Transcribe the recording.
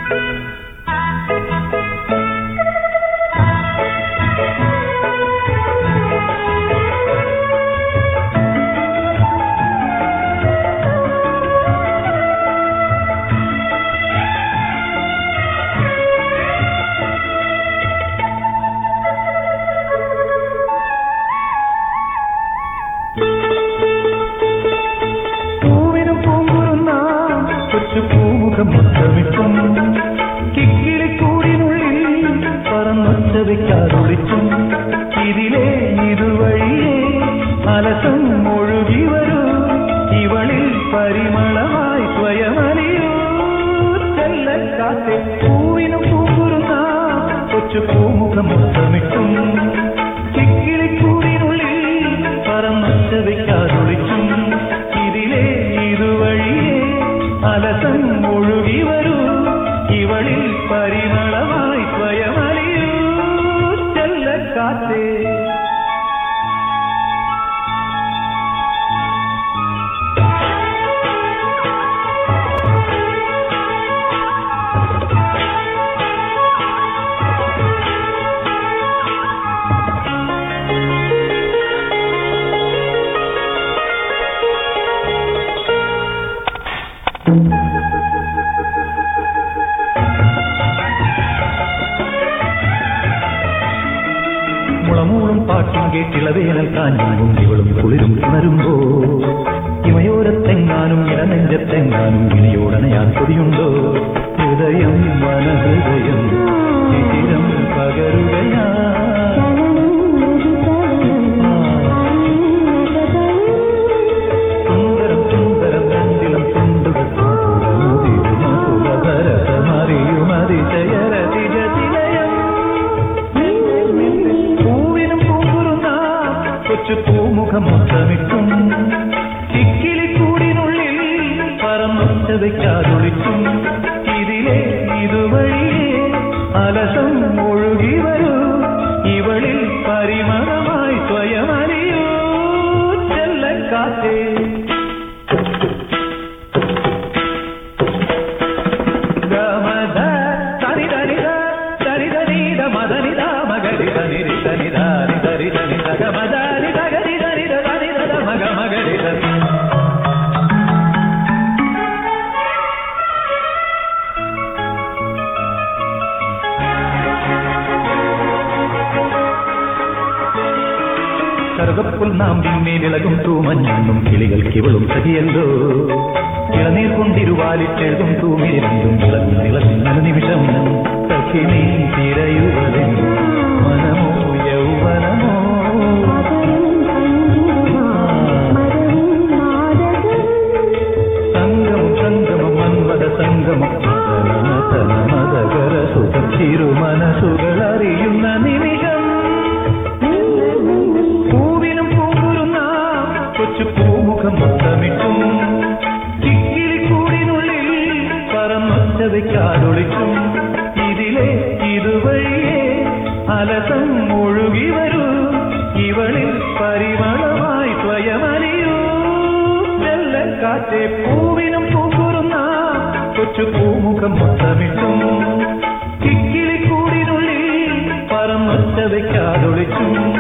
മുത്തമിട്ടും കിക്കിളിക്കൂടിനുള്ളിൽ പറന്നൊച്ചവയ്ക്കാതൊളിച്ചും ഇതിലേ ഇതുവഴിയേ അലസം ഒഴുകി വരൂ ഇവളിൽ പരിമളമായി സ്വയമലിയൂ ചെല്ലക്കാത്തെ പൂവിനും പൂക്കുറുന്ന കൊച്ചു പൂമുഖം മുത്തമിട്ടും കിക്കിളിക്കൂടിനുള്ളിൽ പറന്നൊച്ചവയ്ക്കാതൊളിച്ചും ഇതിലേ ഇതുവഴിയേ അലസം ഒഴുകി വരൂ ഇവളിൽ പരിമളമായി സ്വയമലിയൂ ചെല്ലക്കാറ്റേ. മുളമൂളും പാട്ടും കേട്ടിളവേനൽ കാഞ്ഞും കുണ്ടികളും കുളിരും ഉണരുമ്പോ ഇമയോരത്തെങ്ങാനും ഇടനെഞ്ചത്തെങ്ങാനും ഇനിയോടനയാൻ കൊതിയുണ്ടോ ഹൃദയം വനഹൃദയം ശിശിരം പകരുകയാ സുന്ദരം സുന്ദരം രണ്ടിലും തുണ്ടുകൾ സുഖഭരതമറിയും അതിശയരതിജതിലയം കൊച്ചു പൂമുഖം മുത്തമിട്ടും കിക്കിളിക്കൂടിനുള്ളിൽ പറന്നൊച്ചവയ്ക്കാതൊളിച്ചും ഇതിലേ ഇതുവഴിയേ അലസം ഒഴുകി വരൂ ഇവളിൽ പരിമളമായി സ്വയമലിയൂ ചെല്ലക്കാറ്റേ. ഗമധ തരിതരിത തരിതരീത മദനിത മകരിത നിരിത നിദാരി തരിത നിത ഗമധ കറുകപ്പുൽ നാമ്പിന്മേലിളകും തൂമഞ്ഞും കിളികൾക്കിവളും സഖിയല്ലോ ഇളനീർ കൊണ്ടിരുവാലിച്ചെഴുതും തൂമേരണ്ടും ഇളകും ഇളകുന്ന നിമിഷം സഖിനി തിരയുവതിൻ മനമോ യൗവനമോ സംഗമം സംഗമം മന്മത സംഗമം മതകര സുഖം തിരുമനസുകൾ അറിയുന്ന നിമിഷം കൊച്ചു പൂമുഖം മുത്തമിട്ടും കിക്കിളിക്കൂടിനുള്ളിൽ പറന്നൊച്ചവയ്ക്കാതൊളിച്ചും ഇതിലേ ഇതുവഴിയേ അലസം ഒഴുകി വരൂ ഇവളിൽ പരിമളമായി സ്വയമലിയൂ ചെല്ലക്കാറ്റെ പൂവിനും പൂക്കുറുന്ന കൊച്ചു പൂമുഖം മുത്തമിട്ടും കിക്കിളിക്കൂടിനുള്ളിൽ പറന്നൊച്ചവയ്ക്കാതൊളിച്ചും